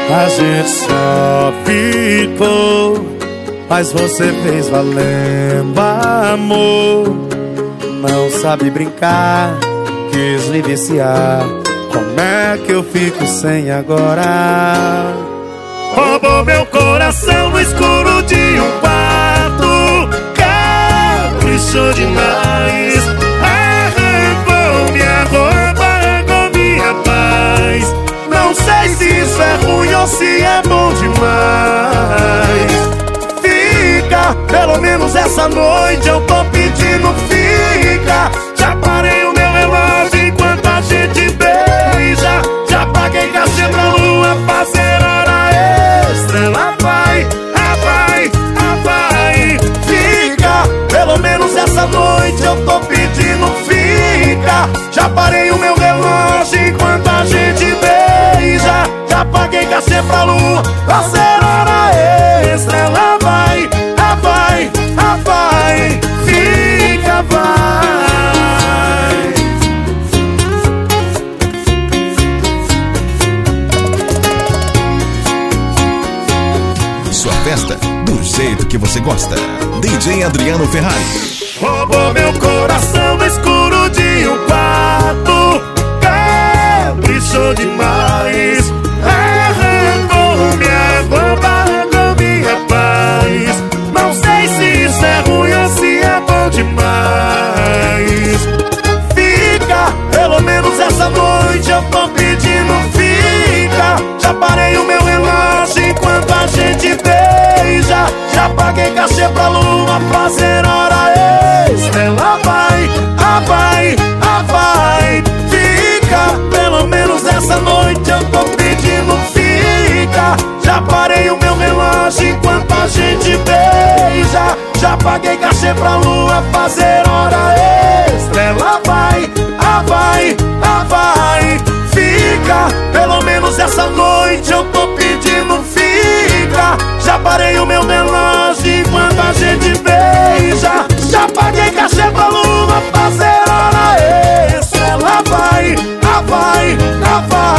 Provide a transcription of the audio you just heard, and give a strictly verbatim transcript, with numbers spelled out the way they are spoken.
A gente só ficou, mas você fez valendo amor. Não sabe brincar, quis me viciar. Como é que eu fico sem agora? Roubou meu coração no escuro de um quarto, caprichou demais. Arrancou minha roupa, arrancou minha paz. Não sei se isso é ruim ou se é bom demais. Fica, pelo menos essa noite eu tô pedindo, fica. Já parei o meu relógio enquanto a gente beija. Já paguei cachê pra lua fazer hora extra. Ela vai, ela vai, ela vai. Fica, pelo menos essa noite eu tô pedindo, fica. Já parei o meu relógio enquanto a gente beija. Já paguei cachê pra lua fazer hora extra. Ela vai, ela vai, ela vai. Fica, vai. Sua festa do jeito que você gosta. D J Adriano Ferrari. Roubou meu coração no escuro de um quarto, caprichou demais. Arrancou minha roupa, arrancou minha paz. Não sei se isso é ruim ou se é bom demais. Fica, pelo menos essa noite eu tô pedindo, fica. Já parei o meu relógio enquanto a gente beija. Já paguei cachê pra lua fazer hora extra. Ela vai, ela vai, ela vai. Fica, pelo menos essa noite eu tô pedindo, fica. Já parei o meu relógio enquanto a gente beija. Já paguei cachê pra lua fazer hora extra. Ela vai, ela vai, ela vai. Fica, pelo menos essa noite eu tô pedindo, fica. Já parei o meu relógio enquanto a gente beija. Já paguei cachê pra lua fazer hora extra. Ela vai, ela vai, ela vai.